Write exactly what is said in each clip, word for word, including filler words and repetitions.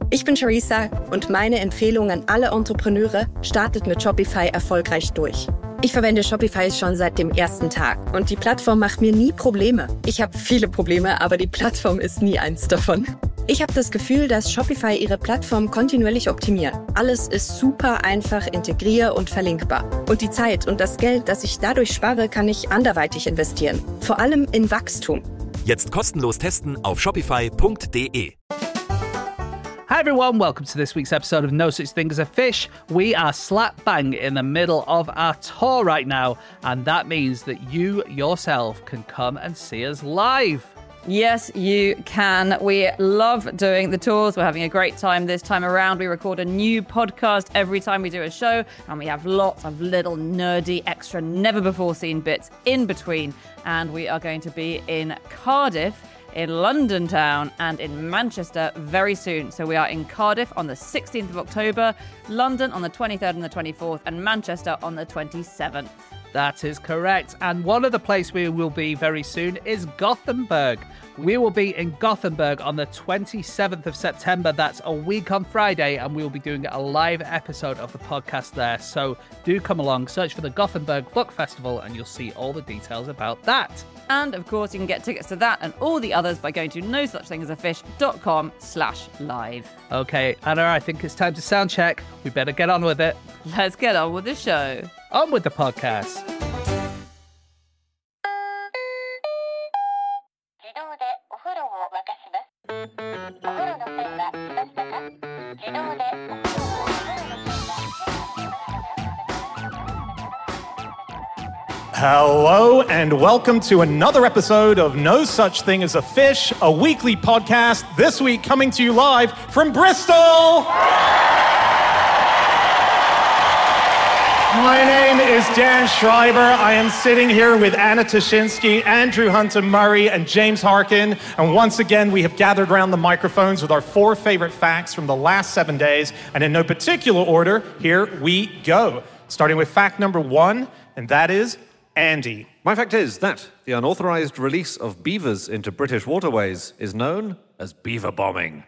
Ich bin Charissa und meine Empfehlung an alle Entrepreneure: startet mit Shopify erfolgreich durch. Ich verwende Shopify schon seit dem ersten Tag und die Plattform macht mir nie Probleme. Ich habe viele Probleme, aber die Plattform ist nie eins davon. Ich habe das Gefühl, dass Shopify ihre Plattform kontinuierlich optimiert. Alles ist super einfach integrier- und verlinkbar. Und die Zeit und das Geld, das ich dadurch spare, kann ich anderweitig investieren. Vor allem in Wachstum. Jetzt kostenlos testen auf shopify punkt de. Hi everyone, welcome to this week's episode of No Such Thing as a Fish. We are slap bang in the middle of our tour right now, and that means that you yourself can come and see us live. Yes, you can. We love doing the tours. We're having a great time this time around. We record a new podcast every time we do a show, and we have lots of little nerdy, extra, never-before-seen bits in between. And we are going to be in Cardiff, in London town, and in Manchester very soon. So we are in Cardiff on the sixteenth of October, London on the twenty-third and the twenty-fourth, and Manchester on the twenty-seventh. That is correct. And one of the places we will be very soon is Gothenburg. We will be in Gothenburg on the twenty-seventh of September. That's a week on Friday, and we will be doing a live episode of the podcast there. So do come along, search for the Gothenburg Book Festival, and you'll see all the details about that. And of course, you can get tickets to that and all the others by going to no such thing as a fish dot com slash live. Okay, Anna, I think it's time to sound check. We better get on with it. Let's get on with the show. On with the podcast. Hello and welcome to another episode of No Such Thing as a Fish, a weekly podcast, this week coming to you live from Bristol! My name is Dan Schreiber. I am sitting here with Anna Toshinsky, Andrew Hunter-Murray, and James Harkin. And once again, we have gathered around the microphones with our four favorite facts from the last seven days. And in no particular order, here we go. Starting with fact number one, and that is Andy. My fact is that the unauthorized release of beavers into British waterways is known as beaver bombing.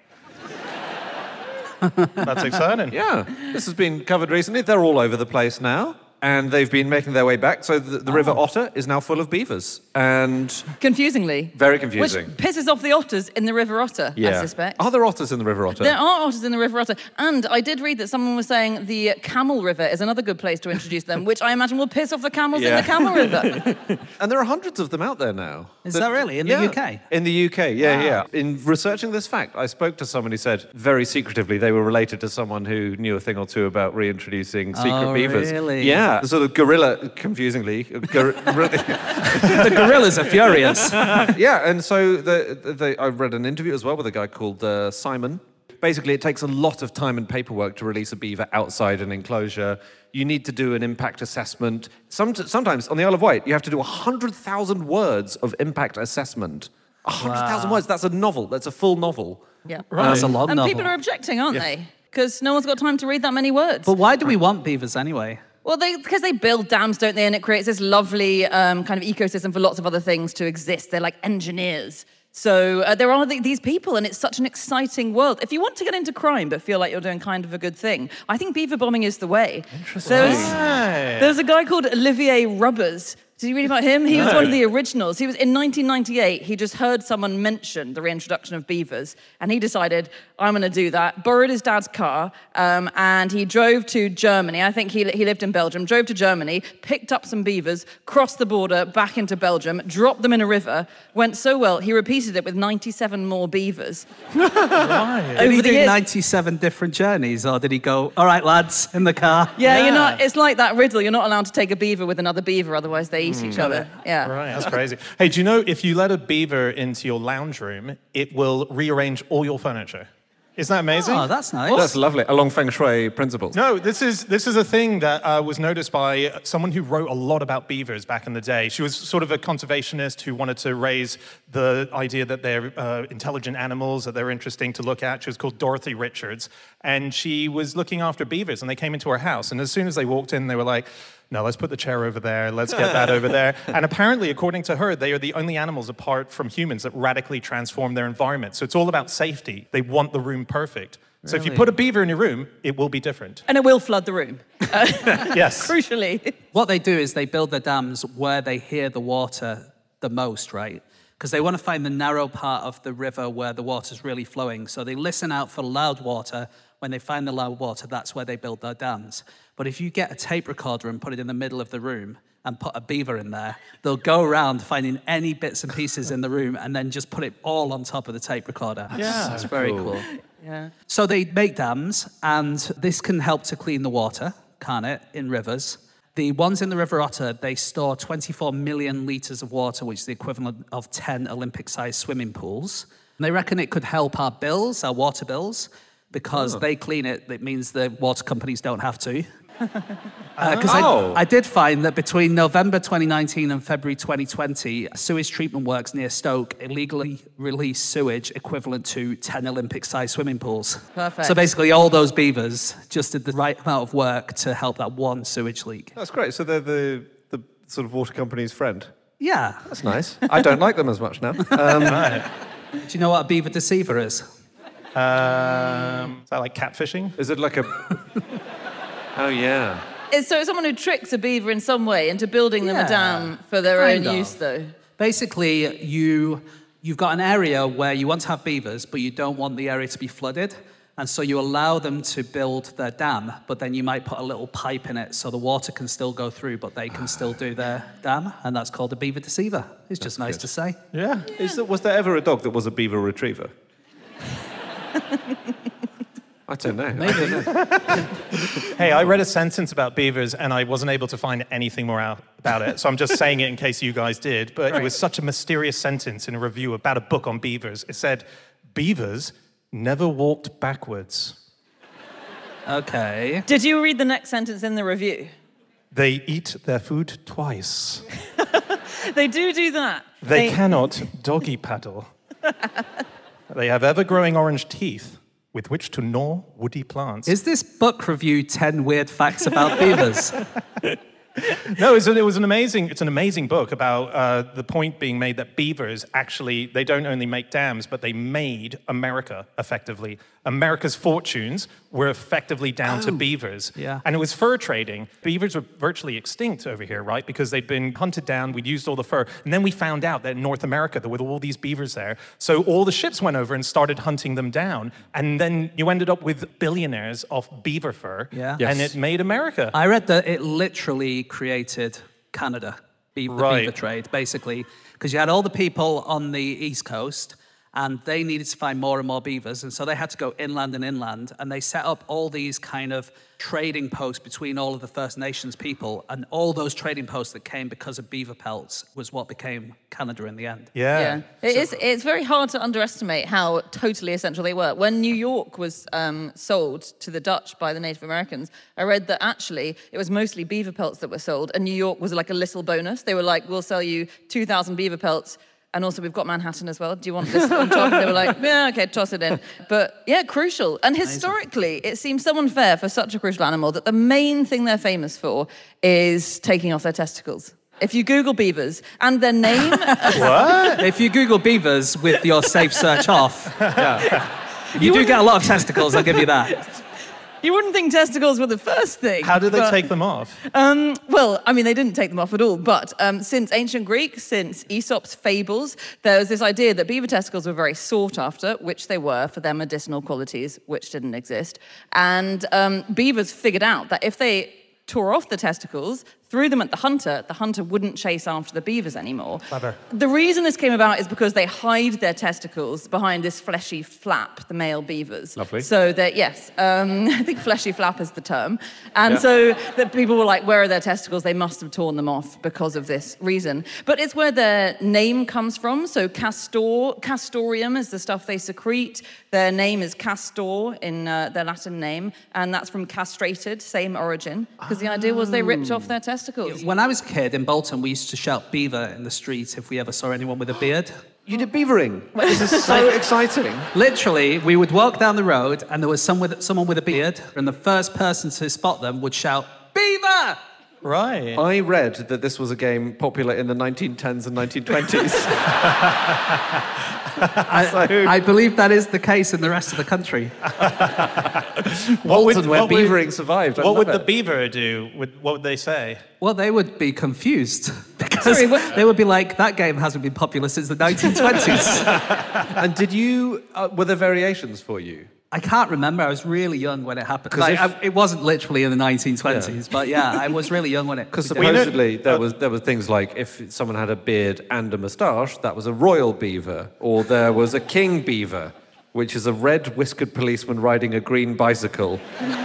That's exciting. Yeah, this has been covered recently. They're all over the place now, and they've been making their way back. So the, the oh. River Otter is now full of beavers, and confusingly, very confusing, which pisses off the otters in the River Otter. Yeah. I suspect. Are there otters in the River Otter? There are otters in the River Otter, and I did read that someone was saying the Camel River is another good place to introduce them, which I imagine will piss off the camels yeah. in the Camel River. And there are hundreds of them out there now. Is that, that really in yeah, the U K? In the U K, yeah, wow. yeah. In researching this fact, I spoke to someone who said very secretively they were related to someone who knew a thing or two about reintroducing secret oh, beavers. Really? Yeah, the sort of gorilla, confusingly. Gor- the gorillas are furious. Yeah, and so the, the, I read an interview as well with a guy called uh, Simon. Basically, it takes a lot of time and paperwork to release a beaver outside an enclosure. You need to do an impact assessment. Some, sometimes, on the Isle of Wight, you have to do one hundred thousand words of impact assessment. one hundred thousand wow. words, that's a novel. That's a full novel. Yeah, right. That's a long and novel. And people are objecting, aren't yeah. they? Because no one's got time to read that many words. But why do we want beavers anyway? Well, they because they build dams, don't they? And it creates this lovely um, kind of ecosystem for lots of other things to exist. They're like engineers. So uh, there are th- these people, and it's such an exciting world. If you want to get into crime but feel like you're doing kind of a good thing, I think beaver bombing is the way. Interesting. There's, there's a guy called Olivier Rubbers. Did you read about him? He was no. one of the originals. He was in nineteen ninety-eight. He just heard someone mention the reintroduction of beavers, and he decided, I'm going to do that. Borrowed his dad's car, um, and he drove to Germany. I think he he lived in Belgium. Drove to Germany, picked up some beavers, crossed the border back into Belgium, dropped them in a river. Went so well, he repeated it with ninety-seven more beavers. Right. Did he do years. ninety-seven different journeys, or did he go, all right, lads, in the car? Yeah, yeah, you're not. It's like that riddle. You're not allowed to take a beaver with another beaver, otherwise they eat each other. Yeah. Right, that's crazy. Hey, do you know if you let a beaver into your lounge room, it will rearrange all your furniture? Isn't that amazing? Oh, that's nice. That's lovely, along feng shui principles. No, this is this is a thing that uh, was noticed by someone who wrote a lot about beavers back in the day. She was sort of a conservationist who wanted to raise the idea that they're uh, intelligent animals, that they're interesting to look at. She was called Dorothy Richards, and she was looking after beavers, and they came into her house, and as soon as they walked in, they were like, no, let's put the chair over there, let's get that over there. And apparently, according to her, they are the only animals apart from humans that radically transform their environment. So it's all about safety. They want the room perfect. So if you put a beaver in your room, it will be different. And it will flood the room. Uh, Yes. Crucially. What they do is they build their dams where they hear the water the most, right? Because they want to find the narrow part of the river where the water's really flowing. So they listen out for loud water. When they find the loud water, that's where they build their dams. But if you get a tape recorder and put it in the middle of the room and put a beaver in there, they'll go around finding any bits and pieces in the room and then just put it all on top of the tape recorder. Yeah. It's very cool. cool. Yeah. So they make dams, and this can help to clean the water, can't it, in rivers. The ones in the River Otter, they store twenty-four million litres of water, which is the equivalent of ten Olympic-sized swimming pools. And they reckon it could help our bills, our water bills, because oh. they clean it. It means the water companies don't have to. Because uh, oh. I, I did find that between November twenty nineteen and February twenty twenty, sewage treatment works near Stoke illegally released sewage equivalent to ten Olympic-sized swimming pools. Perfect. So basically all those beavers just did the right amount of work to help that one sewage leak. That's great. So they're the, the sort of water company's friend. Yeah. That's nice. I don't like them as much now. Um, Right. Do you know what a beaver deceiver is? Um, is that like catfishing? is it like a... Oh, yeah. It's, so it's someone who tricks a beaver in some way into building them Yeah, a dam for their kind own of. use, though. Basically, you, you've got an area where you want to have beavers, but you don't want the area to be flooded. And so you allow them to build their dam, but then you might put a little pipe in it so the water can still go through, but they can still do their dam. And that's called a beaver deceiver. It's just nice good. to say. Yeah. Is there, was there ever a dog that was a beaver retriever? I don't know. I don't know. Hey, I read a sentence about beavers and I wasn't able to find anything more out about it. So I'm just saying it in case you guys did. But it was such a mysterious sentence in a review about a book on beavers. It said, beavers never walked backwards. Okay. Did you read the next sentence in the review? They eat their food twice. They do do that. They, they... cannot doggy paddle. They have ever-growing orange teeth with which to gnaw woody plants. Is this book review ten weird facts about beavers? No, it's, it was an amazing, it's an amazing book about uh, the point being made that beavers actually, they don't only make dams, but they made America effectively. America's fortunes were effectively down Oh, to beavers. yeah. And it was fur trading. Beavers were virtually extinct over here, right? Because they'd been hunted down, we'd used all the fur. And then we found out that in North America, there were all these beavers there. So all the ships went over and started hunting them down. And then you ended up with billionaires off beaver fur. Yeah. And Yes. it made America. I read that it literally created Canada, be- the Right. beaver trade, basically, because you had all the people on the East Coast, and they needed to find more and more beavers, and so they had to go inland and inland, and they set up all these kind of trading posts between all of the First Nations people, and all those trading posts that came because of beaver pelts was what became Canada in the end. Yeah. Yeah, it is, it's very hard to underestimate how totally essential they were. When New York was um, sold to the Dutch by the Native Americans, I read that actually it was mostly beaver pelts that were sold, and New York was like a little bonus. They were like, we'll sell you two thousand beaver pelts, and also we've got Manhattan as well. Do you want this on top? And they were like, yeah, okay, toss it in. But yeah, crucial. And historically, it seems so unfair for such a crucial animal that the main thing they're famous for is taking off their testicles. If you Google beavers and their name... What? If you Google beavers with your safe search off, yeah, you, do get a lot of testicles, I'll give you that. You wouldn't think testicles were the first thing. How did they but, take them off? Um, well, I mean, they didn't take them off at all. But um, since ancient Greek, since Aesop's fables, there was this idea that beaver testicles were very sought after, which they were for their medicinal qualities, which didn't exist. And um, beavers figured out that if they tore off the testicles, threw them at the hunter, the hunter wouldn't chase after the beavers anymore. Clever. The reason this came about is because they hide their testicles behind this fleshy flap, the male beavers. Lovely. So that, yes, um, I think fleshy flap is the term. And Yeah. so that people were like, where are their testicles? They must have torn them off because of this reason. But it's where their name comes from. So castor, castorium is the stuff they secrete. Their name is castor in uh, their Latin name. And that's from castrated, same origin. Because the idea was they ripped off their testicles. When I was a kid in Bolton, we used to shout beaver in the street if we ever saw anyone with a beard. You did beavering. This is so exciting. Literally, we would walk down the road and there was some with, someone with a beard, and the first person to spot them would shout, "Beaver!" Right. I read that this was a game popular in the nineteen tens and nineteen twenties. I, I believe that is the case in the rest of the country. What would, Walton, where what would- beavering survived. I What love would the it. beaver do? Would, what would they say? Well, they would be confused because Sorry, what- they would be like, that game hasn't been popular since the nineteen twenties. And did you, uh, were there variations for you? I can't remember. I was really young when it happened. 'Cause Like, if- I, it wasn't literally in the nineteen twenties, but yeah, I was really young when it. Because we did it. supposedly know- there was there was things like if someone had a beard and a moustache, that was a royal beaver, or there was a king beaver, which is a red whiskered policeman riding a green bicycle.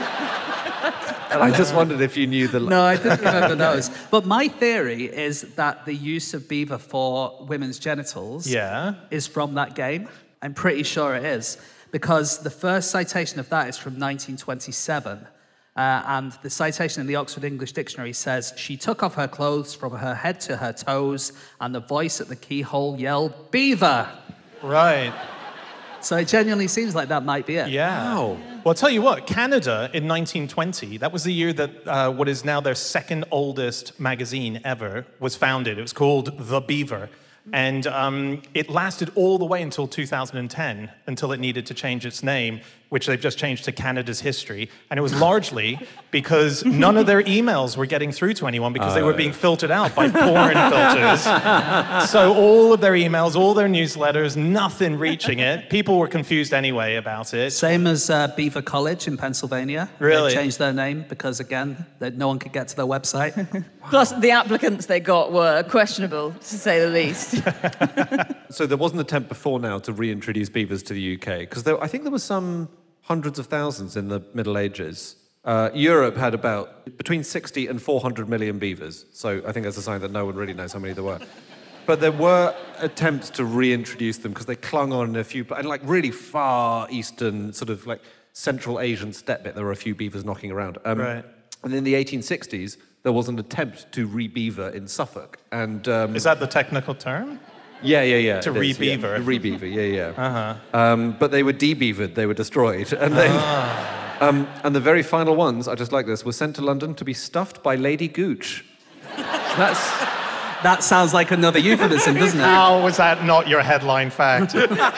And I just wondered if you knew the. No, I didn't remember those. But my theory is that the use of beaver for women's genitals Yeah. is from that game. I'm pretty sure it is. Because the first citation of that is from nineteen twenty-seven. Uh, and the citation in the Oxford English Dictionary says, she took off her clothes from her head to her toes, and the voice at the keyhole yelled, beaver! Right. So it genuinely seems like that might be it. Yeah. Wow. Well, I'll tell you what, Canada in nineteen twenty, that was the year that uh, what is now their second oldest magazine ever was founded. It was called The Beaver. And um, it lasted all the way until two thousand ten, until it needed to change its name, which they've just changed to Canada's History. And it was largely because none of their emails were getting through to anyone because they were being filtered out by porn filters. So all of their emails, all their newsletters, nothing reaching it. People were confused anyway about it. Same as uh, Beaver College in Pennsylvania. Really? They changed their name because, again, that no one could get to their website. Plus, the applicants they got were questionable, to say the least. So there was an attempt before now to reintroduce beavers to the U K because I think there was some hundreds of thousands in the Middle Ages. Uh, Europe had about between sixty and four hundred million beavers. So I think that's a sign that no one really knows how many there were. But there were attempts to reintroduce them because they clung on in a few, and like really far eastern, sort of like Central Asian steppe bit, there were a few beavers knocking around. Um, Right. And in the eighteen sixties, there was an attempt to re-beaver in Suffolk. And um, Is that the technical term? yeah, yeah, yeah. To it is, re-beaver. Yeah. Re-beaver, yeah, yeah. Uh-huh. Um, but they were de-beavered, they were destroyed. And then, Ah. um, and the very final ones, I just like this, were sent to London to be stuffed by Lady Gooch. That's... That sounds like another euphemism, doesn't it? How was that not your headline fact?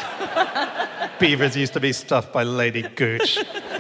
Beavers used to be stuffed by Lady Gooch.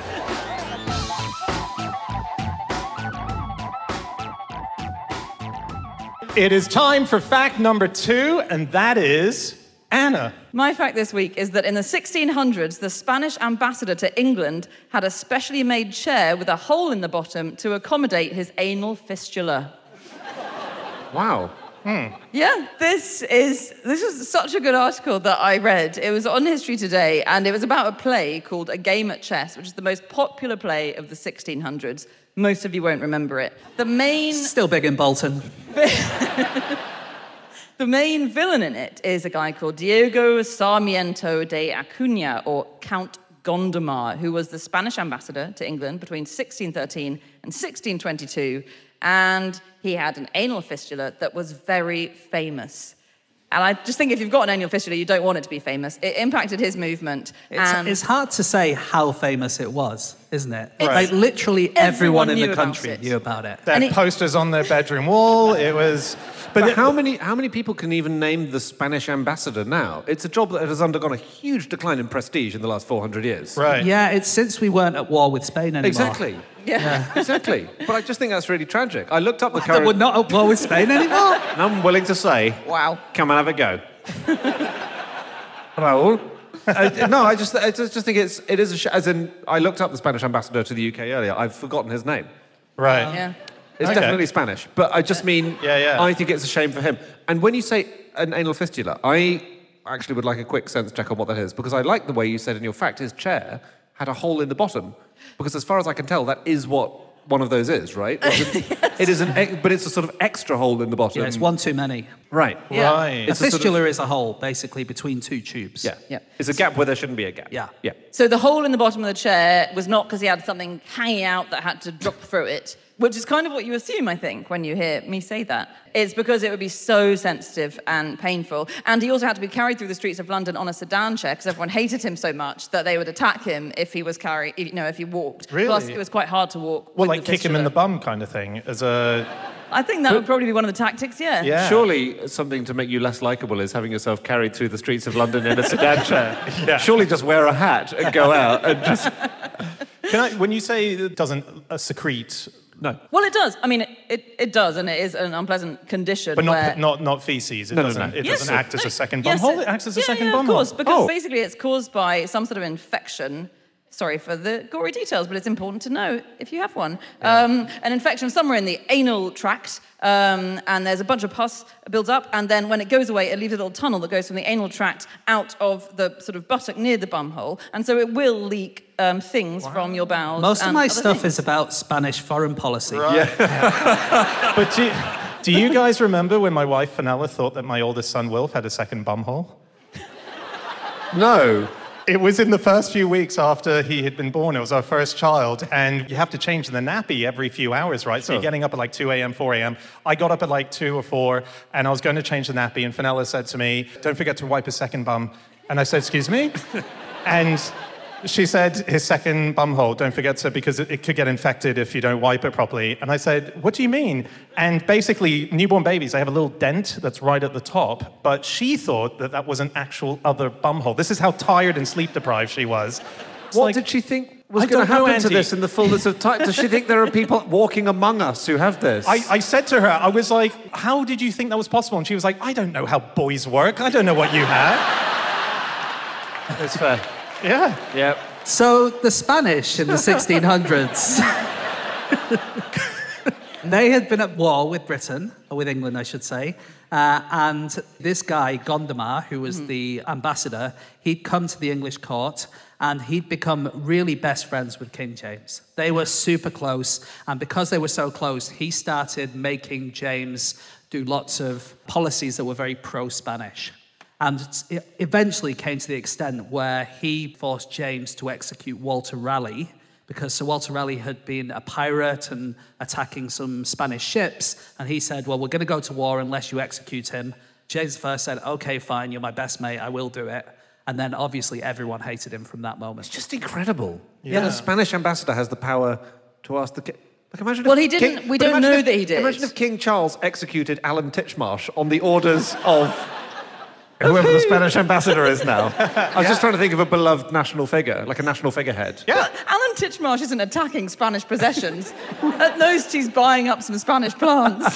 It is time for fact number two, and that is Anna. My fact this week is that in the sixteen hundreds, the Spanish ambassador to England had a specially made chair with a hole in the bottom to accommodate his anal fistula. Wow. Yeah, this is this was such a good article that I read. It was on History Today, and it was about a play called A Game at Chess, which is the most popular play of the sixteen hundreds. Most of you won't remember it. The main Still big in Bolton. the main villain in it is a guy called Diego Sarmiento de Acuña, or Count Gondomar, who was the Spanish ambassador to England between sixteen thirteen and sixteen twenty-two. And he had an anal fistula that was very famous. And I just think if you've got an anal fistula, you don't want it to be famous. It impacted his movement. It's, and it's hard to say how famous it was, isn't it? Right. Like literally Everyone everyone, in knew the about country it. knew about it. They had And it- posters on their bedroom wall. It was... But, But, how many how many people can even name the Spanish ambassador now? It's a job that has undergone a huge decline in prestige in the last four hundred years. Right. Yeah, it's since we weren't at war with Spain anymore. Exactly. yeah. Exactly. But I just think that's really tragic. I looked up the That current... we're not at war with Spain anymore. And I'm willing to say, Wow. come and have a go. Raul? Uh, no, I just, I just just think it's, it is a sh- as in, I looked up the Spanish ambassador to the U K earlier. I've forgotten his name. Right. Yeah. It's Okay. definitely Spanish, but I just mean, Yeah, yeah. I think it's a shame for him. And when you say an anal fistula, I actually would like a quick sense check on what that is, because I like the way you said in your fact his chair had a hole in the bottom, because as far as I can tell, that is what one of those is, right? It's a- It is an, ex- but it's a sort of extra hole in the bottom. Yeah, it's one too many. Right. Yeah. Right. A It's a sort of- fistula is a hole, basically, between two tubes. Yeah. Yeah. It's a gap where there shouldn't be a gap. Yeah. Yeah. So the hole in the bottom of the chair was not because he had something hanging out that had to drop through it. which is kind of what you assume, I think, when you hear me say that. It's because it would be so sensitive and painful. And he also had to be carried through the streets of London on a sedan chair because everyone hated him so much that they would attack him if he was carrying, you know, if he walked. Really? Plus, it was quite hard to walk. Well, with like the kick him in fistula. the bum kind of thing, as a... I think that would probably be one of the tactics, yeah. Yeah. Surely something to make you less likable is having yourself carried through the streets of London in a sedan chair. Yeah. Surely just wear a hat and go out and just... Can I, when you say it doesn't uh, secrete... No. Well, it does. I mean, it, it, it does, and it is an unpleasant condition. But not, where... not, not feces. It No, no, doesn't, no. It Yes. doesn't act as a second Yes, bumhole. It acts as a yeah, second yeah, bumhole. of course, because Oh. basically it's caused by some sort of infection. Sorry for the gory details, but it's important to know if you have one. Yeah. Um, an infection somewhere in the anal tract, um, and there's a bunch of pus builds up, and then when it goes away, it leaves a little tunnel that goes from the anal tract out of the sort of buttock near the bumhole, and so it will leak um, things wow. from your bowels. Most of and my other stuff things. is about Spanish foreign policy. Right. Yeah. But do, do you guys remember when my wife, Fenella, thought that my oldest son, Wilf, had a second bumhole? No. It was in the first few weeks after he had been born. It was our first child, and you have to change the nappy every few hours, right? So Sure. you're getting up at like two a.m., four a.m. I got up at like two or four, and I was going to change the nappy, and Fenella said to me, "Don't forget to wipe his second bum." And I said, "Excuse me?" And she said, "His second bum hole, don't forget to, because it, it could get infected if you don't wipe it properly." And I said, "What do you mean?" And basically, newborn babies, they have a little dent that's right at the top, but she thought that that was an actual other bum hole. This is how tired and sleep deprived she was. It's What like, did she think was I going to don't know, happen to Andy. this in the fullness of time? Does she think there are people walking among us who have this? I, I said to her, I was like, "How did you think that was possible?" And she was like, "I don't know how boys work. I don't know what you have." It's fair. Yeah. Yeah. So the Spanish in the sixteen hundreds, they had been at war with Britain, or with England, I should say. Uh, and this guy, Gondomar, who was mm. the ambassador, he'd come to the English court and he'd become really best friends with King James. They were super close. And because they were so close, he started making James do lots of policies that were very pro-Spanish. And it eventually came to the extent where he forced James to execute Walter Raleigh, because Sir Walter Raleigh had been a pirate and attacking some Spanish ships. And he said, "Well, we're going to go to war unless you execute him." James the First said, "Okay, fine, you're my best mate, I will do it." And then obviously everyone hated him from that moment. It's just incredible. Yeah. Yeah, the Spanish ambassador has the power to ask the king. Like, imagine Well, if he didn't- King, we but don't imagine know if- that he did. Imagine if King Charles executed Alan Titchmarsh on the orders of whoever the Spanish ambassador is now. I was just trying to think of a beloved national figure, like a national figurehead. Yeah. But Alan Titchmarsh isn't attacking Spanish possessions. At most, he's buying up some Spanish plants.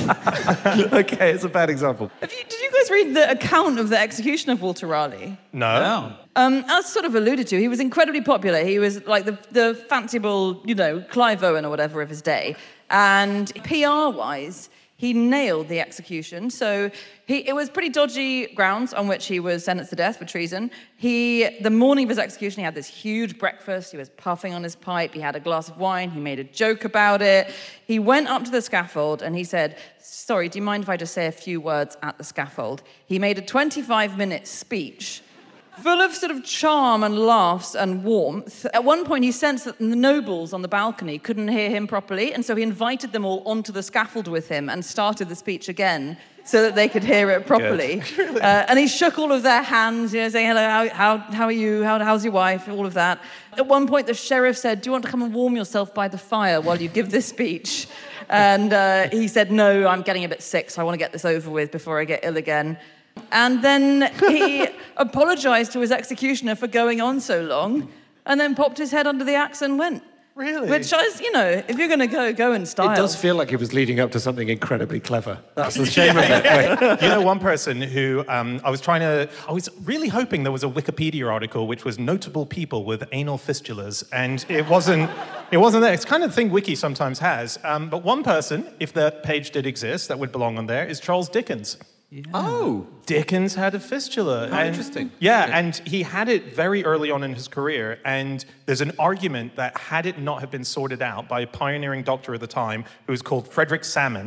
Okay, it's a bad example. Have you, did you guys read the account of the execution of Walter Raleigh? No. No. Um, as sort of alluded to, he was incredibly popular. He was like the, the fanciful, you know, Clive Owen or whatever of his day. And P R-wise, he nailed the execution. So he, it was pretty dodgy grounds on which he was sentenced to death for treason. He, the morning of his execution, he had this huge breakfast. He was puffing on his pipe. He had a glass of wine. He made a joke about it. He went up to the scaffold and he said, "Sorry, do you mind if I just say a few words at the scaffold?" He made a twenty-five minute speech full of sort of charm and laughs and warmth. At one point, he sensed that the nobles on the balcony couldn't hear him properly, and so he invited them all onto the scaffold with him and started the speech again so that they could hear it properly. uh, and he shook all of their hands, you know, saying, "Hello, how, how, how are you? How, how's your wife?" All of that. At one point, the sheriff said, "Do you want to come and warm yourself by the fire while you give this speech?" And uh, he said, "No, I'm getting a bit sick, so I want to get this over with before I get ill again." And then he apologized to his executioner for going on so long, and then popped his head under the axe and went. Really? Which, is, you know, if you're going to go, go in style. It does feel like it was leading up to something incredibly clever. That's the shame of it. You know, one person who um, I was trying to, I was really hoping there was a Wikipedia article which was notable people with anal fistulas, and it wasn't. It wasn't there. It's the kind of thing Wiki sometimes has. Um, but one person, if that page did exist, that would belong on there, is Charles Dickens. Yeah. Oh. Dickens had a fistula. Oh, and, interesting. Yeah, Yeah. and he had it very early on in his career. And there's an argument that had it not have been sorted out by a pioneering doctor at the time who was called Frederick Salmon,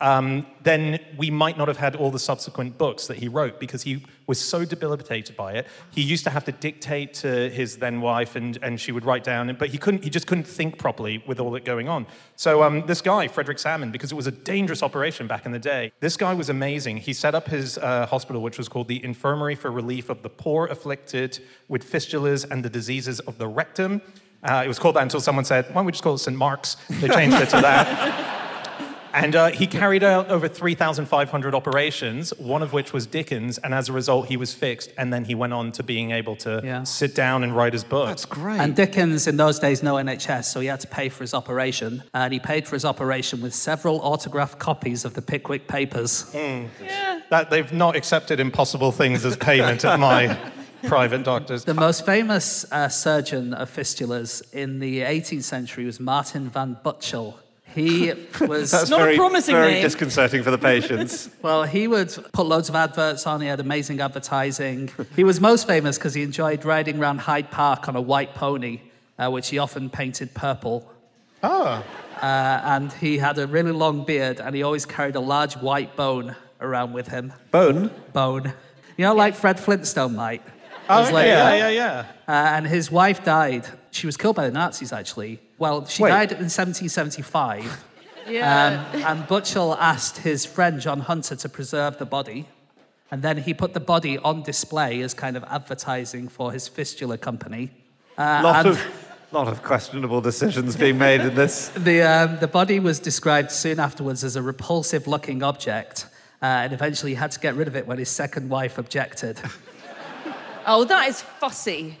um, then we might not have had all the subsequent books that he wrote because he was so debilitated by it. He used to have to dictate to his then wife, and, and she would write down, but he couldn't. He just couldn't think properly with all that going on. So um, this guy, Frederick Salmon, because it was a dangerous operation back in the day, this guy was amazing. He set up his uh, hospital, which was called the Infirmary for Relief of the Poor Afflicted with Fistulas and the Diseases of the Rectum. Uh, it was called that until someone said, why don't we just call it Saint Mark's? They changed it to that. And uh, he carried out over three thousand five hundred operations, one of which was Dickens, and as a result, he was fixed, and then he went on to being able to Yeah. sit down and write his book. That's great. And Dickens, in those days, no N H S, so he had to pay for his operation. And he paid for his operation with several autographed copies of the Pickwick Papers. That they've not accepted impossible things as payment at my private doctors. The most famous uh, surgeon of fistulas in the eighteenth century was Martin van Butchel. He was... That's Not a very, promising very name. disconcerting for the patients. Well, he would put loads of adverts on. He had amazing advertising. He was most famous because he enjoyed riding around Hyde Park on a white pony, uh, which he often painted purple. Oh. Uh, and he had a really long beard, and he always carried a large white bone around with him. Bone? Bone. You know, like Fred Flintstone might. Oh, was like yeah, that. yeah, yeah. Uh, and his wife died. She was killed by the Nazis, actually. Well, she Wait. died in seventeen seventy-five. Yeah. Um, and Butchell asked his friend John Hunter to preserve the body. And then he put the body on display as kind of advertising for his fistula company. Uh, lot and of, lot of questionable decisions being made in this. the, um, the body was described soon afterwards as a repulsive-looking object. Uh, and eventually he had to get rid of it when his second wife objected. Oh, that is fussy.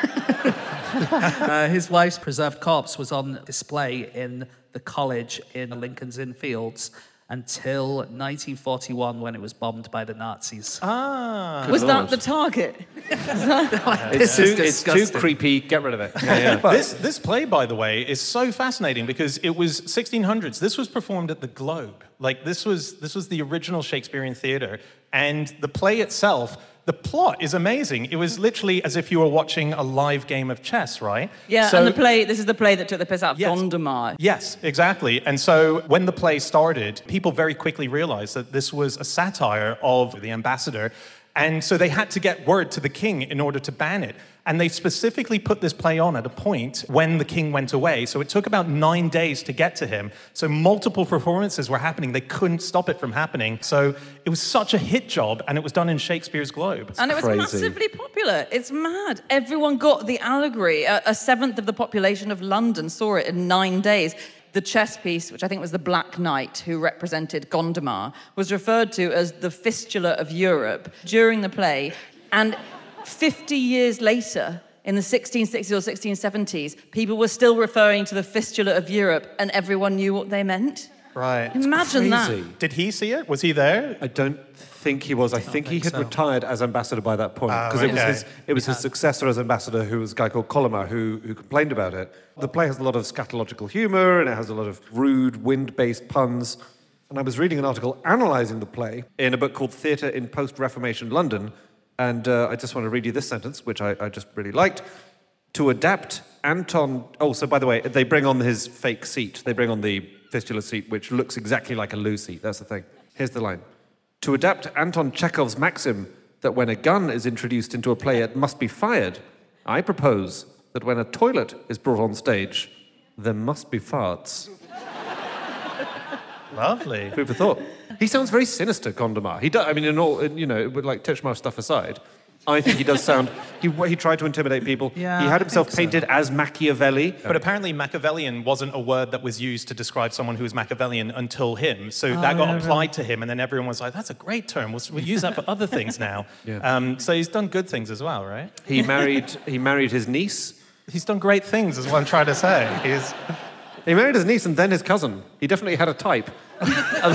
Uh, his wife's preserved corpse was on display in the college in Lincoln's Inn Fields until nineteen forty-one when it was bombed by the Nazis. Ah. Was Lord. that the target? It's This too, is it's too disgusting. creepy. Get rid of it. Yeah, yeah. This, this play, by the way, is so fascinating because it was sixteen hundreds. This was performed at the Globe. Like, this was, this was the original Shakespearean theatre. And the play itself, the plot is amazing. It was literally as if you were watching a live game of chess, right? Yeah, So- and the play, this is the play that took the piss out of Yes. Gondomar. Yes, exactly. And so when the play started, people very quickly realized that this was a satire of the ambassador. And so they had to get word to the king in order to ban it. And they specifically put this play on at a point when the king went away. So it took about nine days to get to him. So multiple performances were happening. They couldn't stop it from happening. So it was such a hit job, and it was done in Shakespeare's Globe. And it was crazy. massively popular. It's mad. Everyone got the allegory. A, a seventh of the population of London saw it in nine days. The chess piece, which I think was the Black Knight, who represented Gondomar, was referred to as the fistula of Europe during the play. And fifty years later, in the sixteen sixties or sixteen seventies, people were still referring to the fistula of Europe, and everyone knew what they meant. Right. Imagine Crazy. that. Did he see it? Was he there? I don't think he was. I think he think had so. retired as ambassador by that point Oh, because it was okay. his it was his successor as ambassador, who was a guy called Colomar, who who complained about it. The play has a lot of scatological humour and it has a lot of rude wind-based puns. And I was reading an article analysing the play in a book called Theatre in Post-Reformation London, and uh, I just want to read you this sentence, which I, I just really liked. To adapt Anton... Oh, so by the way, they bring on his fake seat. They bring on the fistula seat, which looks exactly like a loo seat. That's the thing. Here's the line. To adapt Anton Chekhov's maxim that when a gun is introduced into a play, it must be fired, I propose that when a toilet is brought on stage, there must be farts. Lovely. Food for thought. He sounds very sinister, Gondomar. He does, I mean, in all, you know, with like Titchmarsh stuff aside, I think he does sound... He, he tried to intimidate people. Yeah, he had I himself think so. painted as Machiavelli. But apparently Machiavellian wasn't a word that was used to describe someone who was Machiavellian until him. So that got applied to him, and then everyone was like, that's a great term. We'll, we'll use that for other things now. Yeah. Um, so he's done good things as well, right? He married, he married his niece. He's done great things, is what I'm trying to say. He's... He married his niece and then his cousin. He definitely had a type. Um,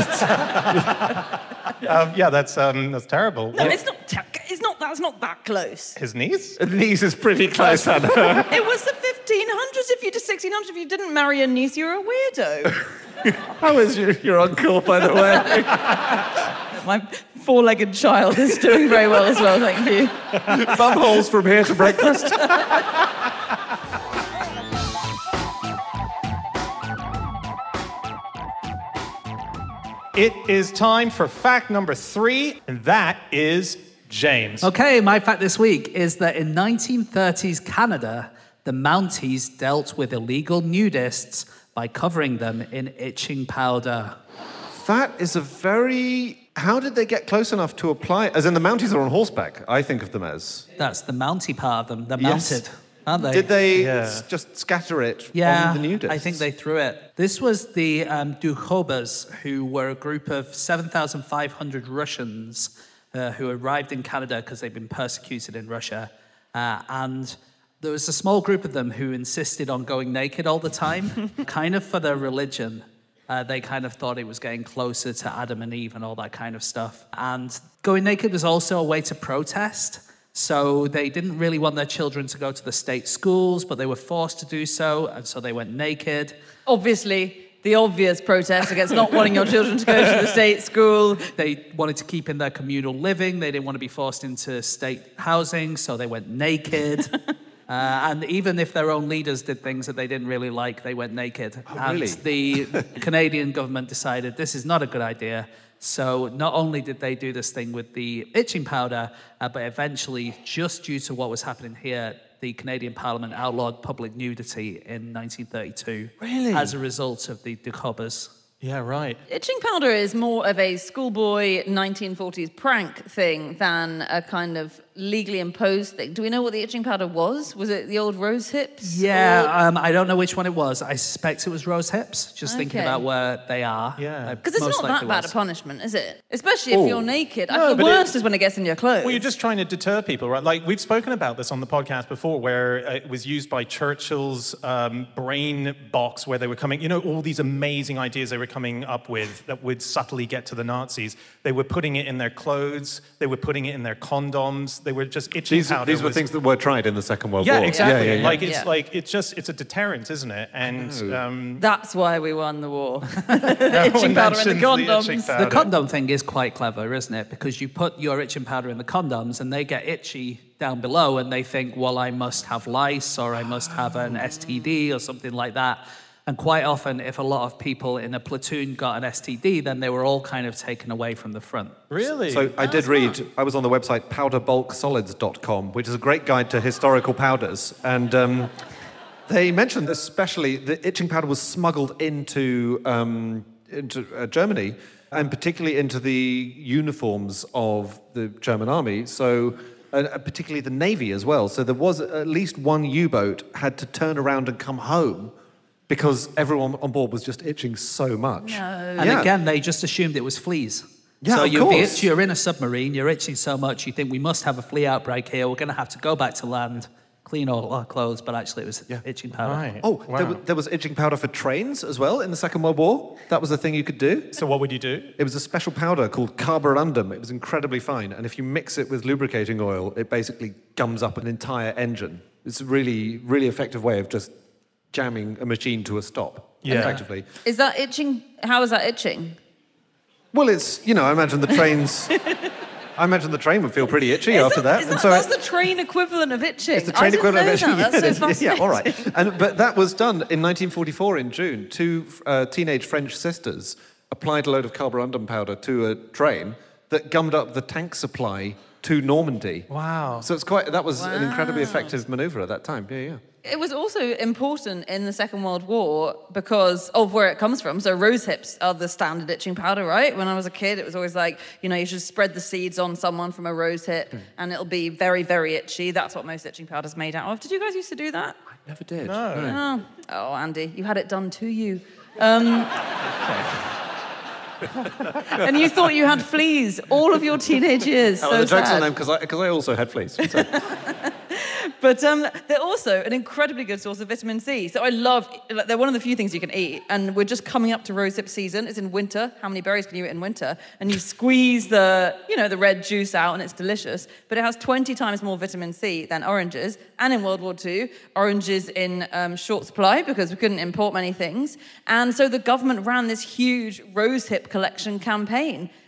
yeah, that's, um, that's terrible. No, it's not. Te- it's not. That's not that close. His niece? His niece is pretty close, Hannah. It was the fifteen hundreds. If you did sixteen hundreds, if you didn't marry a niece, you're a weirdo. How is your, your uncle, by the way? My four-legged child is doing very well as well, thank you. Bum holes from here to breakfast. It is time for fact number three, and that is James. Okay, my fact this week is that in nineteen thirties Canada, the Mounties dealt with illegal nudists by covering them in itching powder. That is a very... How did they get close enough to apply? As in, the Mounties are on horseback, I think of them as. That's the Mountie part of them. They're Yes. mounted, aren't they? Did they Yeah. s- just scatter it Yeah, on the nudists? I think they threw it. This was the um, Dukhobas, who were a group of seven thousand five hundred Russians uh, who arrived in Canada because they'd been persecuted in Russia. Uh, and there was a small group of them who insisted on going naked all the time, kind of for their religion. Uh, they kind of thought it was getting closer to Adam and Eve and all that kind of stuff. And going naked was also a way to protest. So they didn't really want their children to go to the state schools, but they were forced to do so, and so they went naked. Obviously, the obvious protest against not wanting your children to go to the state school. They wanted to keep in their communal living. They didn't want to be forced into state housing, so they went naked. Uh, and even if their own leaders did things that they didn't really like, they went naked. Oh, and really? the Canadian government decided this is not a good idea. So not only did they do this thing with the itching powder, uh, but eventually, just due to what was happening here, the Canadian Parliament outlawed public nudity in nineteen thirty-two. Really? As a result of the Dukhobas. Yeah, right. Itching powder is more of a schoolboy nineteen forties prank thing than a kind of legally imposed thing. Do we know what the itching powder was? Was it the old rose hips? Yeah, Or- um, I don't know which one it was. I suspect it was rose hips, just thinking Okay. about where they are. Yeah. Uh, Because it's most not that likely bad a was. punishment, is it? Especially if Oh. you're naked. No, the but worst it- is when it gets in your clothes. Well, you're just trying to deter people, right? Like, we've spoken about this on the podcast before, where it was used by Churchill's um, brain box, where they were coming, you know, all these amazing ideas they were coming up with that would subtly get to the Nazis. They were putting it in their clothes, they were putting it in their condoms, they were just itching These, powder. these were was- things that were tried in the Second World Yeah, War. exactly. Yeah, yeah, yeah. Like, it's Yeah. like, it's just, it's a deterrent, isn't it? And um, That's why we won the war. no itching one powder in the mentions condoms. itching The powder. condom thing is quite clever, isn't it? Because you put your itching powder in the condoms and they get itchy down below and they think, well, I must have lice or I must have an S T D or something like that. And quite often, if a lot of people in a platoon got an S T D, then they were all kind of taken away from the front. Really? So I did read, I was on the website powder bulk solids dot com, which is a great guide to historical powders. And um, they mentioned especially the itching powder was smuggled into, um, into uh, Germany, and particularly into the uniforms of the German army. So uh, particularly the Navy as well. So there was at least one U-boat had to turn around and come home because everyone on board was just itching so much. No. And Yeah. again, they just assumed it was fleas. Yeah, so of you'll be course. itch- you're in a submarine, you're itching so much, you think we must have a flea outbreak here, we're going to have to go back to land, clean all our clothes, but actually it was itching powder. Right. Oh, Wow. there, wa- there was itching powder for trains as well in the Second World War. That was a thing you could do. So what would you do? It was a special powder called carborundum. It was incredibly fine, and if you mix it with lubricating oil, it basically gums up an entire engine. It's a really, really effective way of just jamming a machine to a stop, Yeah. effectively. Is that itching? How is that itching? Well, it's, you know, I imagine the trains... I imagine the train would feel pretty itchy Is after that. is and so that's it- the train equivalent of itching. It's the I train didn't equivalent of know itching. that. That's so Yeah, fascinating. yeah, all right. And, but that was done in nineteen forty-four in June. Two uh, teenage French sisters applied a load of carborundum powder to a train that gummed up the tank supply to Normandy. Wow. So it's quite, that was an incredibly Wow. effective maneuver at that time. Yeah, yeah. It was also important in the Second World War because of where it comes from. So rose hips are the standard itching powder, right? When I was a kid, it was always like, you know, you should spread the seeds on someone from a rose hip and it'll be very, very itchy. That's what most itching powder is made out of. Did you guys used to do that? Never did. Oh, oh Andy, you had it done to you. Um, and you thought you had fleas all of your teenage years. Oh, so the joke's sad. on them because I, 'cause I also had fleas. So. But um, they're also an incredibly good source of vitamin C. So I love, like, they're one of the few things you can eat. And we're just coming up to rosehip season. It's in winter. How many berries can you eat in winter? And you squeeze the, you know, the red juice out and it's delicious. But it has twenty times more vitamin C than oranges. And in World War Two, oranges in um, short supply because we couldn't import many things. And so the government ran this huge rosehip collection campaign.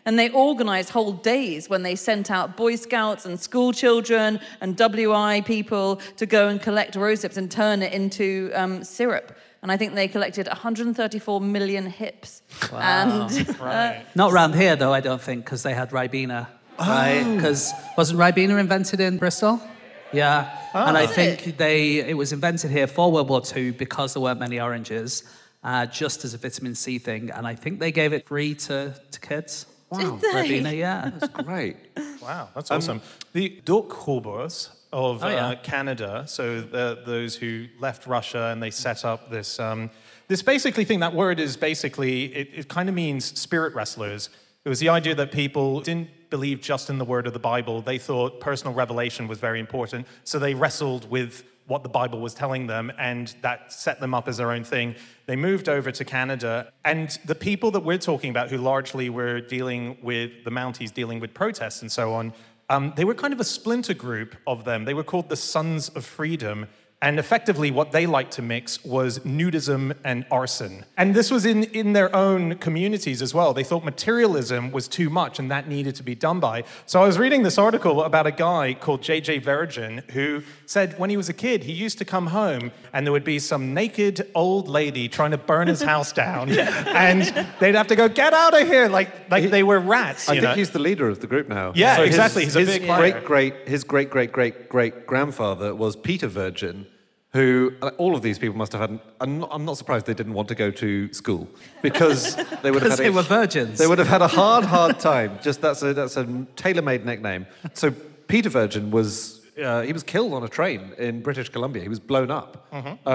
And they organised whole days when they sent out Boy Scouts and school children and W I people to go and collect rose hips and turn it into um, syrup. And I think they collected one hundred thirty-four million hips. Wow. And uh, Right. Not round here, though, I don't think, because they had Ribena, right? Because wasn't Ribena invented in Bristol? Yeah. And I think they it was invented here for World War Two because there weren't many oranges, uh, just as a vitamin C thing. And I think they gave it free to, to kids. Did they? Ribena, yeah. That's great. Wow, that's awesome. The Dokkhobors of Oh, yeah. uh, Canada, so the, those who left Russia and they set up this, um, this basically thing, that word is basically, it, it kind of means spirit wrestlers. It was the idea that people didn't believe just in the word of the Bible. They thought personal revelation was very important, so they wrestled with what the Bible was telling them, and that set them up as their own thing. They moved over to Canada, and the people that we're talking about, who largely were dealing with the Mounties, dealing with protests and so on, um, they were kind of a splinter group of them. They were called the Sons of Freedom. And effectively, what they liked to mix was nudism and arson. And this was in, in their own communities as well. They thought materialism was too much and that needed to be done by. So I was reading this article about a guy called J J Virgin who said when he was a kid, he used to come home and there would be some naked old lady trying to burn his house down. And they'd have to go, get out of here, like, like they were rats. I you think know? he's the leader of the group now. Yeah, So his- exactly. He's a his big great, player. great, his great, great, great, great grandfather was Peter Virgin, who uh, all of these people must have had. I'm not, I'm not surprised they didn't want to go to school because they would have Because had. they a- were virgins. They would have had a hard, hard time. Just that's a that's a tailor-made nickname. So Peter Virgin was. Uh, he was killed on a train in British Columbia. He was blown up, uh,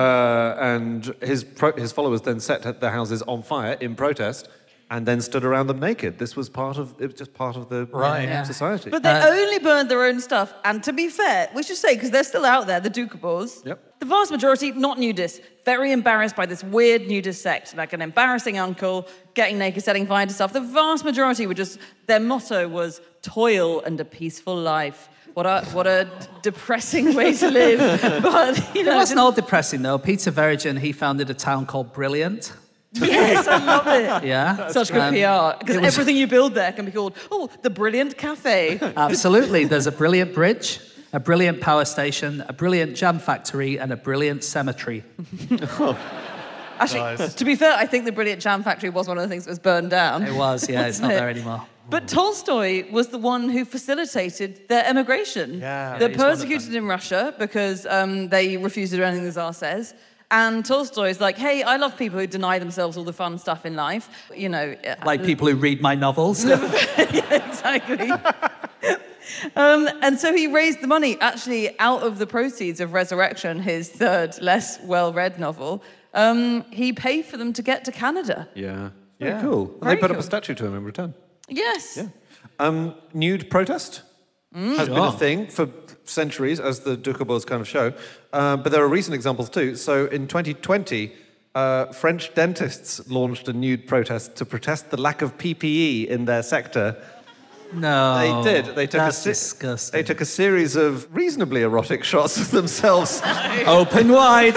and his pro- his followers then set their houses on fire in protest, and then stood around them naked. This was part of it was just part of the Right. uh, society. But they only burned their own stuff. And to be fair, we should say, because they're still out there, the Doukhobors. Yep. The vast majority, not nudists, very embarrassed by this weird nudist sect, like an embarrassing uncle, getting naked, setting fire to stuff. The vast majority were just, their motto was toil and a peaceful life. What a what a depressing way to live. But, you know, It wasn't all depressing, though. Peter Virgin, he founded a town called Brilliant. yes, I love it. Yeah. Such good Um, P R. Because it was- everything you build there can be called, oh, the Brilliant Cafe. Absolutely. There's a brilliant bridge, a brilliant power station, a brilliant jam factory, and a brilliant cemetery. Actually, Nice. to be fair, I think the Brilliant Jam Factory was one of the things that was burned down. It was, yeah, it's not there anymore. But Tolstoy was the one who facilitated their emigration. Yeah. They're Yeah, he's one of persecuted in Russia because um, they refuse to do anything the Tsar says. And Tolstoy's like, hey, I love people who deny themselves all the fun stuff in life. You know, uh, Like people who read my novels. yeah, exactly. um, and so he raised the money, actually, out of the proceeds of Resurrection, his third, less well-read novel. Um, he paid for them to get to Canada. yeah, very Yeah. cool. And Very they put up cool. a statue to him in return. Yes. Yeah. Um, nude protest has been a thing for centuries, as the Doukhobors kind of show. Um, but there are recent examples too. So in twenty twenty, uh, French dentists launched a nude protest to protest the lack of P P E in their sector. No. They did. They took That's a se- disgusting. They took a series of reasonably erotic shots of themselves. Open wide.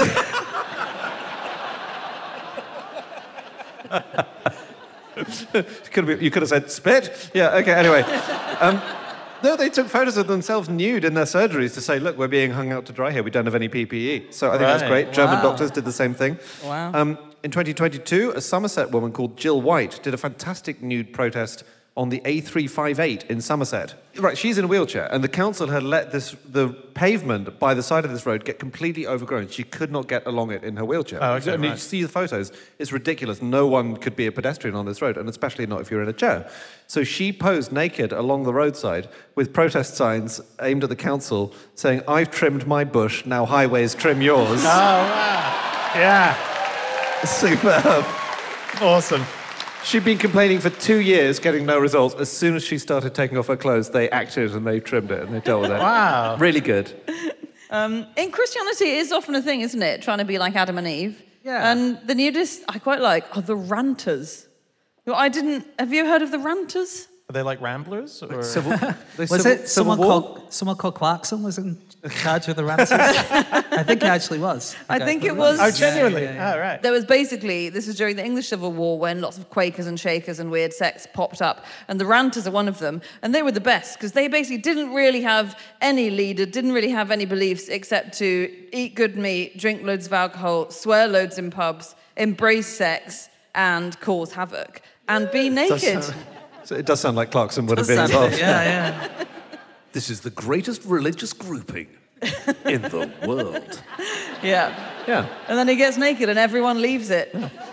could have, you could have said spit. Yeah. Okay. Anyway. Um, No, they took photos of themselves nude in their surgeries to say, look, we're being hung out to dry here. We don't have any P P E. So I think that's Right. great. German Wow. doctors did the same thing. Wow. Um, in twenty twenty-two, a Somerset woman called Jill White did a fantastic nude protest on the A three fifty-eight in Somerset. Right, she's in a wheelchair, and the council had let this the pavement by the side of this road get completely overgrown. She could not get along it in her wheelchair. Oh, okay, I mean, right. you see the photos. It's ridiculous. No one could be a pedestrian on this road, and especially not if you're in a chair. So she posed naked along the roadside with protest signs aimed at the council saying, I've trimmed my bush, now highways trim yours. Oh, wow. Yeah. Superb. Awesome. She'd been complaining for two years, getting no results. As soon as she started taking off her clothes, they acted and they trimmed it and they dealt with it. Wow. Really good. Um, in Christianity, it is often a thing, isn't it? Trying to be like Adam and Eve. Yeah. And the nudists I quite like are the ranters. Who I didn't. Have you heard of the ranters? Are they like ramblers? Or? Civil, Was civil, it someone Civil War? called someone called Clarkson was in charge of the Ranters? I think he actually was. I Okay. think it was. Oh, genuinely? Yeah, yeah, yeah. Oh, right. There was basically, this was during the English Civil War when lots of Quakers and Shakers and weird sects popped up. And the Ranters are one of them. And they were the best because they basically didn't really have any leader, didn't really have any beliefs except to eat good meat, drink loads of alcohol, swear loads in pubs, embrace sex, and cause havoc. And be Does naked. sound- so it does sound like Clarkson would have Does been sound- involved. Yeah, yeah. This is the greatest religious grouping in the world. Yeah. Yeah. And then he gets naked and everyone leaves it.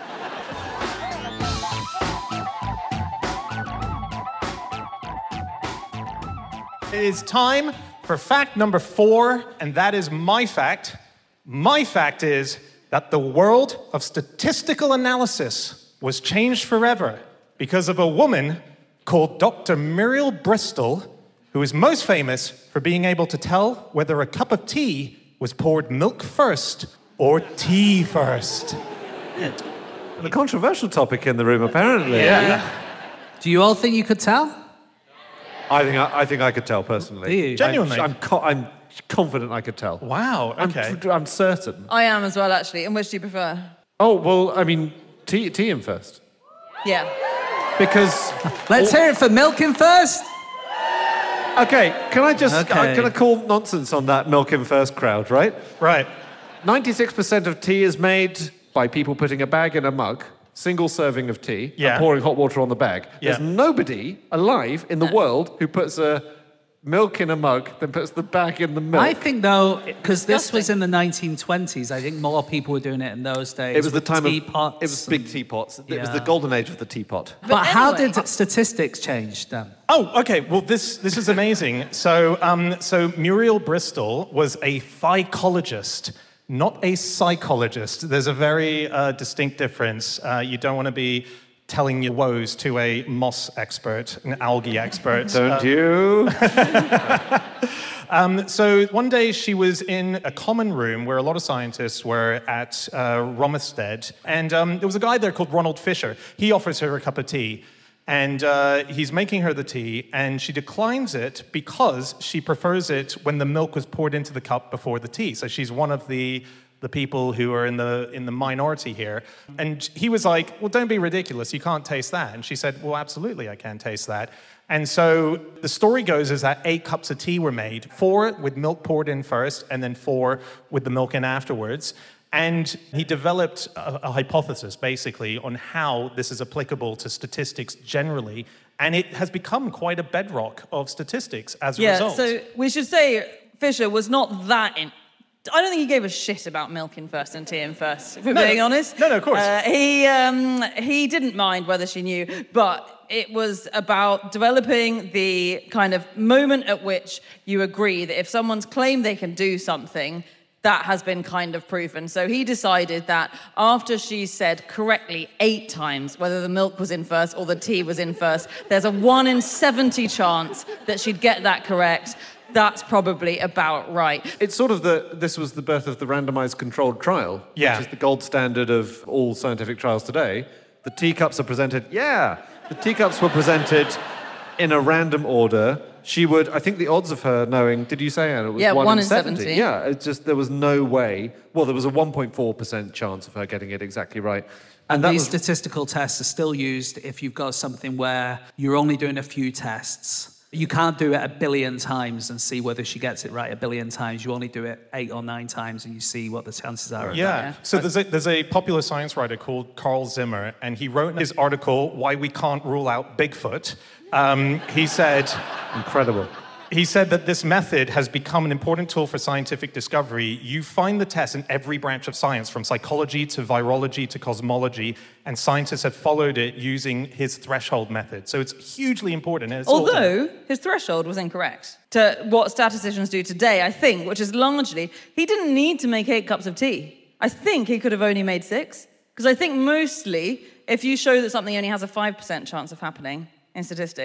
It is time for fact number four, and that is my fact. My fact is that the world of statistical analysis was changed forever because of a woman called Doctor Muriel Bristol, who is most famous for being able to tell whether a cup of tea was poured milk first or tea first. And a controversial topic in the room, apparently. Do you all think you could tell? I think I, I think I could tell personally. Do you? Genuinely? I'm, I'm, co- I'm confident I could tell. Wow, okay. I'm, I'm certain. I am as well, actually. And which do you prefer? Oh well, I mean, tea, tea in first Yeah. because. Let's hear it for milking first. Okay, can I just? Okay. I'm going to call nonsense on that milk in first crowd, right? Right. ninety-six percent of tea is made by people putting a bag in a mug, single serving of tea, Yeah. and pouring hot water on the bag. Yeah. There's nobody alive in the world who puts a milk in a mug, then puts the bag in the milk. I think though, because this was Disgusting. in the nineteen twenties, I think more people were doing it in those days. it was the with time teapots of it was big teapots. It was Yeah. the golden age of the teapot. But, But how anyway- did statistics change then? Oh, okay. Well, this this is amazing. So, um, so Muriel Bristol was a phycologist, not a psychologist. There's a very uh, distinct difference. Uh, you don't want to be telling your woes to a moss expert, an algae expert. Don't you? Um, so one day she was in a common room where a lot of scientists were at uh, Romastead, and um, there was a guy there called Ronald Fisher. He offers her a cup of tea, and uh, he's making her the tea, and she declines it because she prefers it when the milk was poured into the cup before the tea. So she's one of the the people who are in the in the minority here. And he was like, well, don't be ridiculous. You can't taste that. And she said, well, absolutely, I can taste that. And so the story goes is that eight cups of tea were made, four with milk poured in first, and then four with the milk in afterwards. And he developed a, a hypothesis, basically, on how this is applicable to statistics generally. And it has become quite a bedrock of statistics as a Yeah, result. so we should say Fisher was not that in. I don't think he gave a shit about milk in first and tea in first, if we're No, being no. honest. No, no, of course. Uh, he, um, he didn't mind whether she knew, but it was about developing the kind of moment at which you agree that if someone's claimed they can do something, that has been kind of proven. So he decided that after she said correctly eight times whether the milk was in first or the tea was in first, there's a one in seventy chance that she'd get that correct. That's probably about right. It's sort of the, this was the birth of the randomized controlled trial, Yeah. which is the gold standard of all scientific trials today. The teacups are presented, yeah, the teacups were presented in a random order. She would, I think the odds of her knowing, did you say, Anna, it was Yeah, one, one in in seventy. seventy. Yeah, it's just, there was no way, well, there was a one point four percent chance of her getting it exactly right. And that these was- statistical tests are still used if you've got something where you're only doing a few tests. You can't do it a billion times and see whether she gets it right a billion times. You only do it eight or nine times and you see what the chances are of Yeah. that. So there's a, there's a popular science writer called Carl Zimmer, and he wrote in his article, Why We Can't Rule Out Bigfoot. Um, he said, Incredible. he said that this method has become an important tool for scientific discovery. You find the test in every branch of science, from psychology to virology to cosmology, and scientists have followed it using his threshold method. So it's hugely important. And it's all- Although his threshold was incorrect to what statisticians do today, I think, which is largely, he didn't need to make eight cups of tea. I think he could have only made six. Because I think mostly, if you show that something only has a five percent chance of happening in statistics,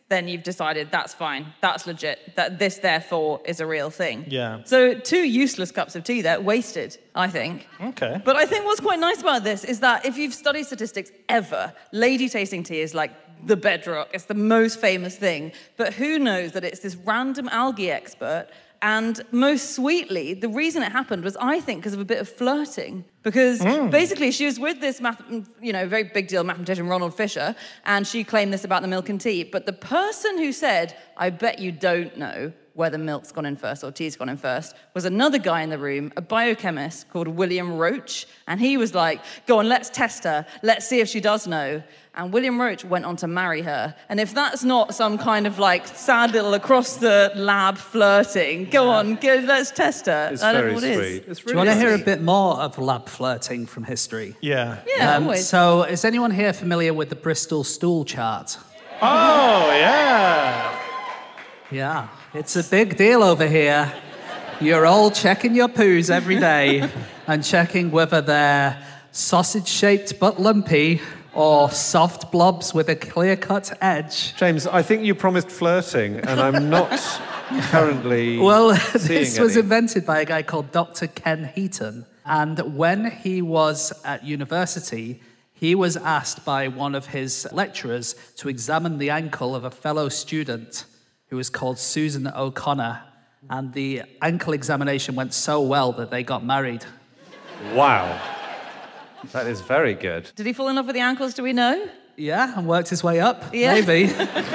then you've decided that's fine, that's legit, that this therefore is a real thing. Yeah. So two useless cups of tea there, wasted, I think. Okay. But I think what's quite nice about this is that if you've studied statistics ever, lady tasting tea is like the bedrock, it's the most famous thing. But who knows that it's this random algae expert. And most sweetly, the reason it happened was, I think, because of a bit of flirting. Because mm. basically, she was with this, math, you know, very big deal mathematician, Ronald Fisher, and she claimed this about the milk and tea. But the person who said, I bet you don't know whether milk's gone in first or tea's gone in first, was another guy in the room, a biochemist called William Roach. And he was like, go on, let's test her. Let's see if she does know. And William Roach went on to marry her. And if that's not some kind of like sad little across the lab flirting, go yeah. on, go, let's test her. It's I don't very know what sweet. it is. It's Do you want to really hear a sweet. bit more of lab flirting from history? Yeah. Yeah, Um, always. so, is anyone here familiar with the Bristol stool chart? Oh, yeah. Yeah, it's a big deal over here. You're all checking your poos every day and checking whether they're sausage-shaped but lumpy or soft blobs with a clear-cut edge. James, I think you promised flirting, and I'm not currently Well, seeing this was any. invented by a guy called Doctor Ken Heaton. And when he was at university, he was asked by one of his lecturers to examine the ankle of a fellow student who was called Susan O'Connor. And the ankle examination went so well that they got married. Wow. That is very good. Did he fall in love with the ankles, do we know? Yeah, and worked his way up, Yeah. maybe.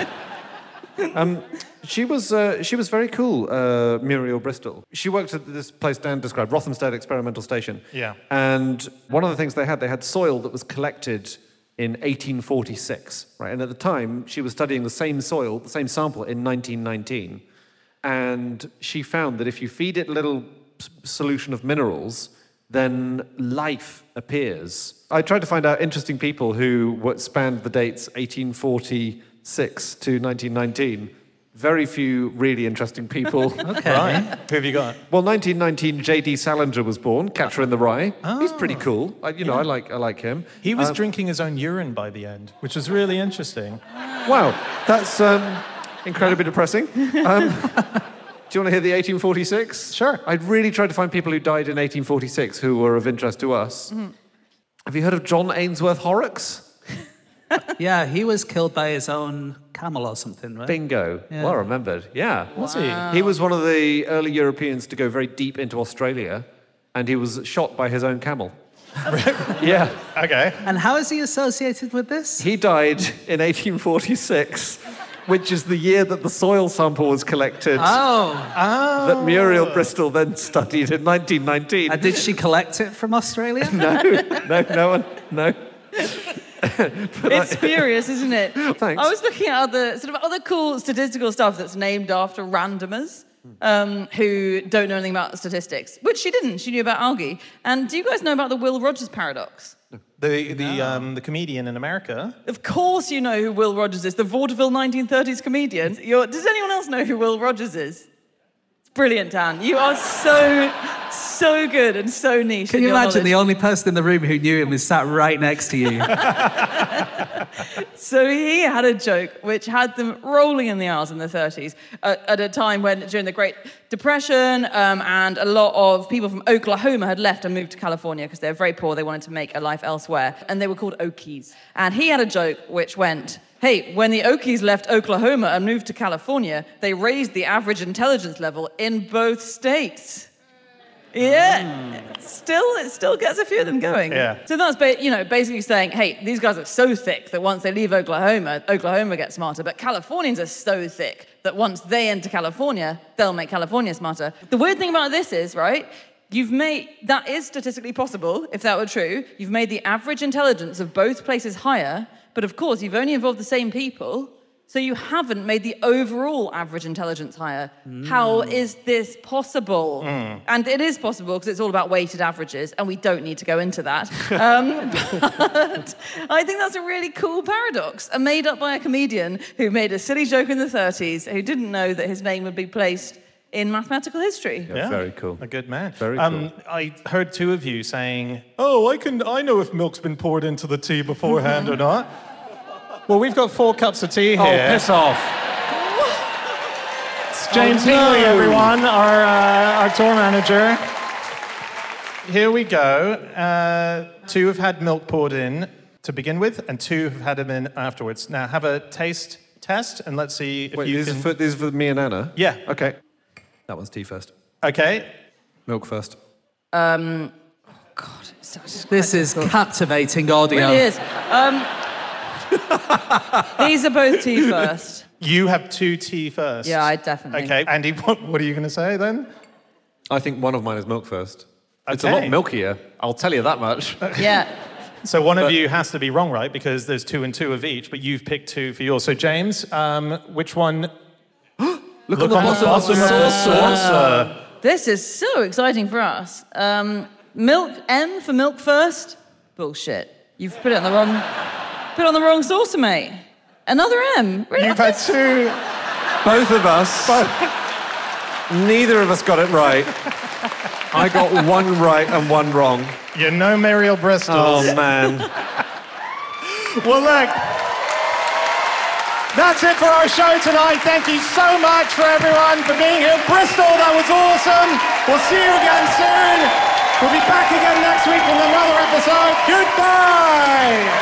Um, she was uh, she was very cool, uh, Muriel Bristol. She worked at this place Dan described, Rothamsted Experimental Station. Yeah. And one of the things they had, they had soil that was collected in eighteen forty-six, right? And at the time, she was studying the same soil, the same sample in nineteen nineteen. And she found that if you feed it a little s- solution of minerals, then life appears. I tried to find out interesting people who were- spanned the dates eighteen forty-six to nineteen nineteen. Very few really interesting people. Okay. Right. Who have you got? Well, nineteen nineteen, J D Salinger was born, Catcher in the Rye. He's pretty cool. I, you know, I like I like him. He was Um, drinking his own urine by the end, which was really interesting. Wow, that's um, incredibly depressing. Um, do you want to hear the eighteen forty-six? Sure. I'd really tried to find people who died in eighteen forty-six who were of interest to us. Mm-hmm. Have you heard of John Ainsworth Horrocks? Yeah, he was killed by his own camel or something, right? Bingo. Yeah. Well remembered. Yeah. Was he? He was one of the early Europeans to go very deep into Australia, and he was shot by his own camel. Yeah. Okay. And how is he associated with this? He died in eighteen forty-six, which is the year that the soil sample was collected Oh, that Muriel Bristol then studied in nineteen nineteen. and did she collect it from Australia? No, no, no one, no. It's spurious, isn't it? Thanks. I was looking at other sort of other cool statistical stuff that's named after randomers um, who don't know anything about statistics, which she didn't. She knew about algae. And do you guys know about the Will Rogers paradox? The the um the comedian in America. Of course you know who Will Rogers is, the vaudeville nineteen thirties comedian. You're, does anyone else know who Will Rogers is? It's brilliant, Dan. You are so, so good and so niche. Can in you your imagine the knowledge. only person in the room who knew him was sat right next to you? So he had a joke which had them rolling in the aisles in the thirties at, at a time when, during the Great Depression, um, and a lot of people from Oklahoma had left and moved to California because they were very poor. They wanted to make a life elsewhere. And they were called Okies. And he had a joke which went, hey, when the Okies left Oklahoma and moved to California, they raised the average intelligence level in both states. Yeah, still, it still gets a few of them going. Yeah. So that's, ba- you know, basically saying, hey, these guys are so thick that once they leave Oklahoma, Oklahoma gets smarter. But Californians are so thick that once they enter California, they'll make California smarter. The weird thing about this is, right, you've made, that is statistically possible, if that were true. You've made the average intelligence of both places higher, but of course, you've only involved the same people, so you haven't made the overall average intelligence higher. Mm. How is this possible? Mm. And it is possible because it's all about weighted averages, and we don't need to go into that. um, but I think that's a really cool paradox, and made up by a comedian who made a silly joke in the thirties, who didn't know that his name would be placed in mathematical history. Yeah, very cool. A good man. Very um, cool. I heard two of you saying, "Oh, I can. I know if milk's been poured into the tea beforehand or not." Well, we've got four cups of tea here. Oh, piss off. James Oh, no. Hingley, everyone, our, uh, our tour manager. Here we go. Uh, two have had milk poured in to begin with, and two have had them in afterwards. Now, have a taste test, and let's see if Wait, you these, can... are for, these are for me and Anna? Yeah. Okay. That one's tea first. Okay. Milk first. Um, oh God, it's just This is captivating audio. It is. Um, these are both tea first. You have two tea first. Yeah, I definitely. Okay, Andy, what, what are you going to say then? I think one of mine is milk first. It's a Okay. lot milkier, I'll tell you that much. Yeah. So one of you has to be wrong, right? Because there's two and two of each, but you've picked two for yours. So James, um, which one? Look, Look at the on the bottom bottom of of the the saucer. saucer. This is so exciting for us. Um, milk M for milk first. Bullshit. You've put it on the wrong. Put it on the wrong saucer, mate. Another M. Really? You've had two. Both of us. Neither of us got it right. I got one right and one wrong. You're no Muriel Bristol. Oh, man. Well, look. That's it for our show tonight. Thank you so much for everyone for being here. Bristol, that was awesome. We'll see you again soon. We'll be back again next week with another episode. Goodbye.